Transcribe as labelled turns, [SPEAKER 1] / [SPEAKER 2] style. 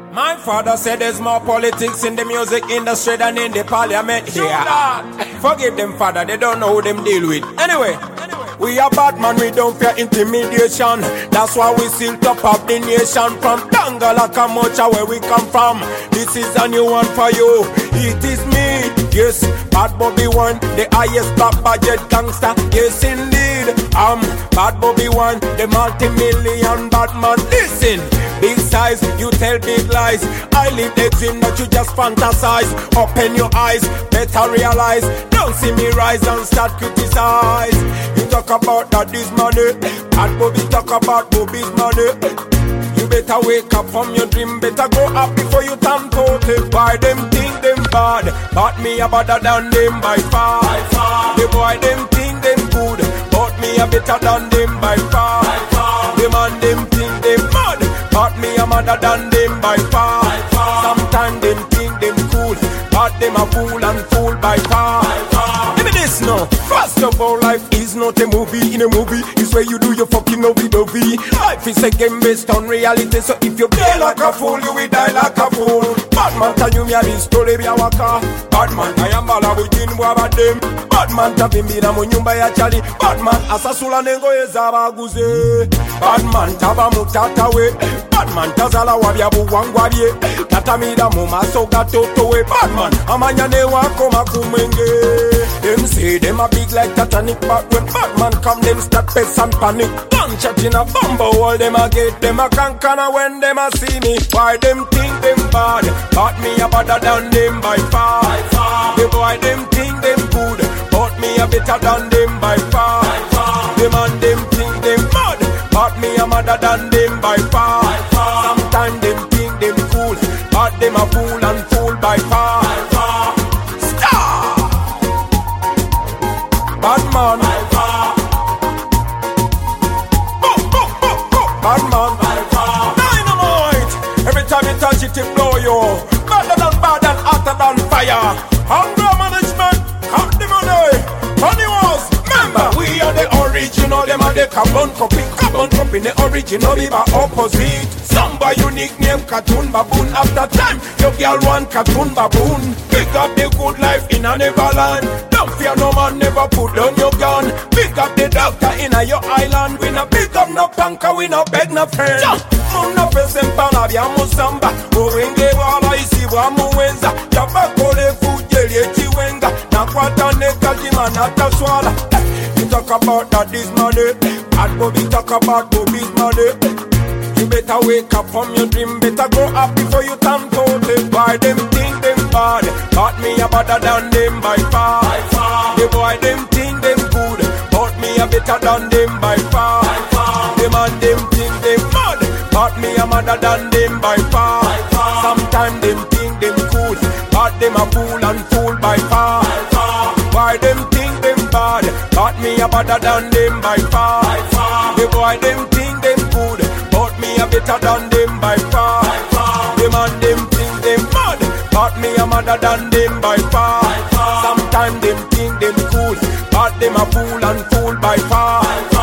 [SPEAKER 1] My father said there's more politics in the music industry than in the parliament here. Forgive them, father, they don't know who them deal with. Anyway, we are bad man, we don't fear intimidation. That's why we still top of the nation. From Dangalaka Mocha, where we come from. This is a new one for you. It is me, yes, Bad Bobby One, the highest black budget gangster. Yes, indeed, I'm Bad Bobby One, the multi-million bad man. Listen, big size, you tell big lies. I live the dream that you just fantasize. Open your eyes, better realize. Don't see me rise and start criticize. You talk about that this money, Bad Bobby talk about Bobby's money. You better wake up from your dream, better go up before you turn 40. Why them think them bad, but me a better than them by far. The boy them think them good, but me a better than them by far. The man them think them mad, but me a madder than them by far. Sometimes them think them cool, but them a fool and fool by far. Give me this now. First of all, life is not a movie. In a movie is where you do your fucking overdovey. Life is a game based on reality, so if you play like a fool, you will die like a fool. Batman tell you me a this story be a waka. Batman I am bala within waba dem. Batman tabimbira mu nyumba ya chali. Batman asasula nengo ezabaguze. Batman taba mutata we. Batman tazala wabya buwangwa bye. Tatamira mu maso gatoto we. Batman amanya ne wako makumenge. Them say them a big like Titanic, but when Batman come, them start piss and panic. Gunshot in a bumble, all them a get them a kankana when them a see me. Why them think them bad, but me a better than them by far. The boy them think them good, but me a better than them by far. The man them think them mad, but me a madder than them by far. Sometimes them think them cool, but them a fool and fool by far. Batman, Batman, dynamite. Every time you touch it, it blow you. Better than bad and hotter than fire. Hunger management, count the money. Money was, remember, we are the original. Them are the carbon copy, the original, we are opposite. Somebody unique name, cartoon baboon. After time, your girl want cartoon baboon. Pick up the good life in a Neverland. Don't fear no man, never put down your gun. Pick up the doctor in a your island. We no pick up no punker, we no beg no friend. Muna pese mpana bya musamba. Uwenge wala isi wa muwenza. Tabako le fujeli echiwenga. Na kwata neka jima na taswala. You talk about that this money. Bad Bobby talk about Bobby's money. You better wake up from your dream, better go up before you turn 40. Why them think them bad, but me a better than them by far. The boy them think them good, but me a better than them by far. The man them think them mad, but me a madder than them by far. Sometimes them think them cool, but them a fool and fool by far. Why them think them bad, but me a better than them by far. The boy them think them good, but me a better than them by far. The man them think them mad, but me a madder than them by far. Sometimes them think them cool, but them a fool and fool by far.